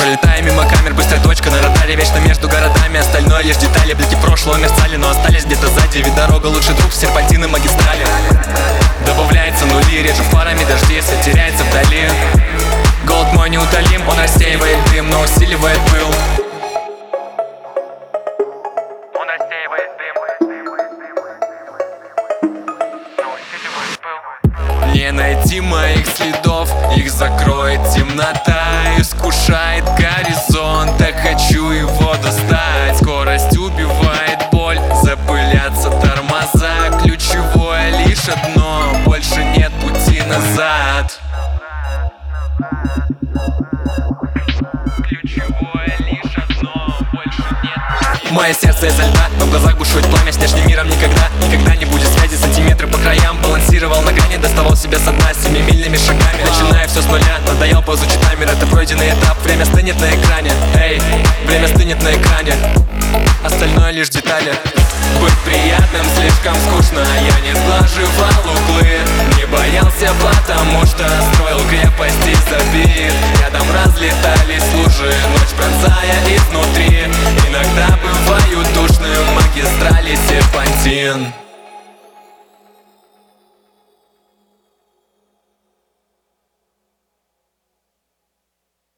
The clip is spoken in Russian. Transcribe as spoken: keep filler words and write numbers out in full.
Пролетая мимо камер, быстрая точка на радаре, вечно между городами. Остальное лишь детали, блики прошлого мерцали, но остались где-то сзади. Ведь дорога лучший друг, серпантины, магистрали. Добавляется нули, режу фарами дожди, свет теряется вдали. Голод мой неутолим, он рассеивает дым, но усиливает пыл. Он рассеивает дым. Не найти моих следов, их закроет темнота. Искушает горизонт, так хочу его достать. Скорость убивает боль, запылятся тормоза. Ключевое лишь одно, больше нет пути назад. Ключевое лишь одно, больше нет пути. Мое сердце изо льда, но в глазах бушует пламя. С внешним миром никогда, никогда не будет связи. Сантиметры по краям, балансировал на грани, доставал себя со дна семимильными шагами. Начиная все с нуля, надоел поизучить таймер. Это пройденный этап, время стынет на экране. Эй, время стынет на экране. Остальное лишь детали. Быть приятным